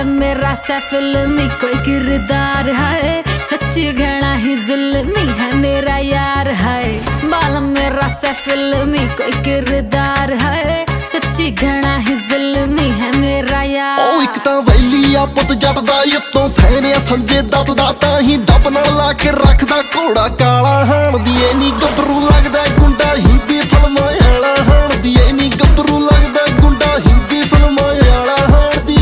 बाल मेरा सा फिल्मी कोई किरदार है, सच्ची घना ही जुल्मी है मेरा यार है। बाल मेरा सा फिल्मी कोई किरदार है, सच्ची घना ही जुल्मी है मेरा यार। ओ एक तां वैली आ पुत जट दा उत्तों फैन आ संजे दत्त दा, तां ही डब नाल ला के रखदा घोड़ा काला। हाण दी नी गबरू लगदा गुंडा हिंदी फिल्मां आला, हाण दी नी गबरू लगदा गुंडा हिंदी फिल्मां आला। हाण दी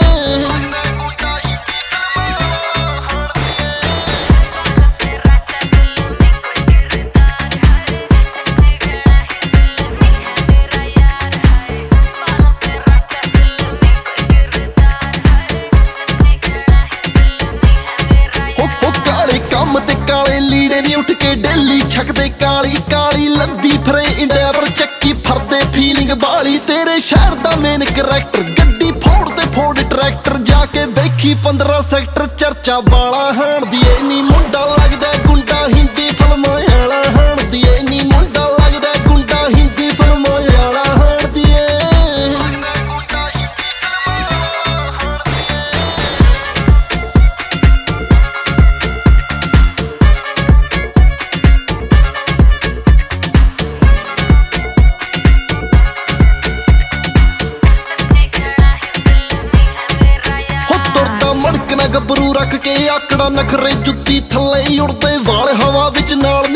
काले लीड़े नी उठ के डेली छकदे काली काली लद्दी फिरे इंडिया पर चक्की फरदे फीलिंग बाली। तेरे शहर दा मेन करैक्टर गड्डी फोड़ते फोड़ ट्रैक्टर, जाके देखी 15 सेक्टर चर्चा वाला। हाण दी नी मुंडा लगदा गुंडा हिंदी फिल्मां आला, हाण दी नी मुंडा लगदा गुंडा हिंदी फिल्मां आला। हाण दी गबरू रख के आकड़ा नखरे जुत्ती थल्ले उड़दे वाल हवा विच नाल